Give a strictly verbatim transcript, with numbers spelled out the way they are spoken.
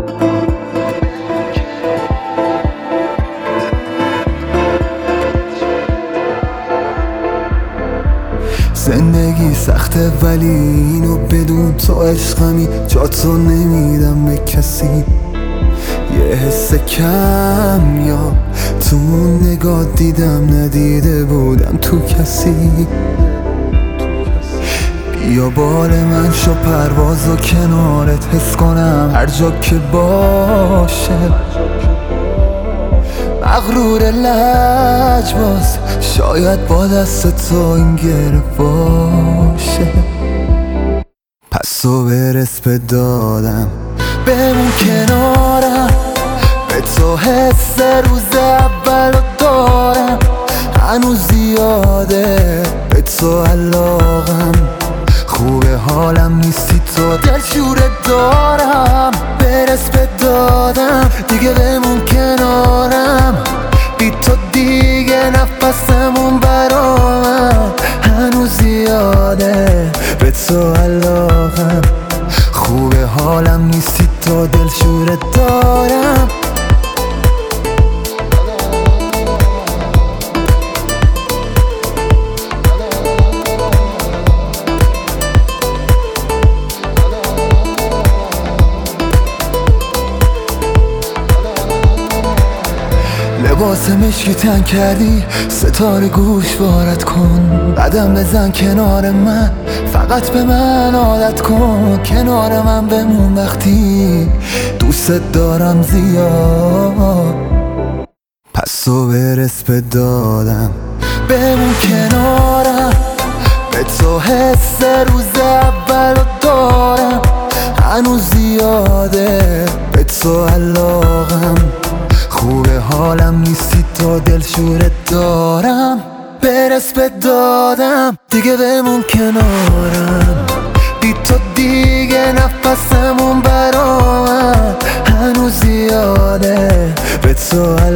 زندگی سخته ولی اینو بدون تو عشقمی، جا تو نمیدم به کسی. یه حس کم یا تو نگاه دیدم ندیده بودم تو کسی. بیا بال من شو پرواز و کنارت حس کنم هر جا که باشه. مغرور لجباز شاید با دست تو این گره باشه. پس تو برس به دادم بمون کنارم، به تو حس روز اول رو دارم. هنوز زیاده به تو علاقم، خوبه حالم نیستی تو دلشوره دارم. برس به دادم دیگه بمون کنارم، بی تو دیگه نفسمون برامم. هنوز زیاده به تو علاقم، خوبه حالم نیستی تو دلشوره دارم. لباس مشکی تن کردی، ستاره گوش وارد کن. قدم بزن کنار من، فقط به من عادت کن. کنار من بمون وقتی دوست دارم زیاد. پس تو برس به دادم بمون کنارم، به تو حس روز اول رو دارم. هنوز زیاده به تو علاقم، خوبه حالم نیستی تو دلشوره دارم. برس به دادم دیگه بمون کنارم، بی تو دیگه نفسمون برامم. هنوز زیاده به تو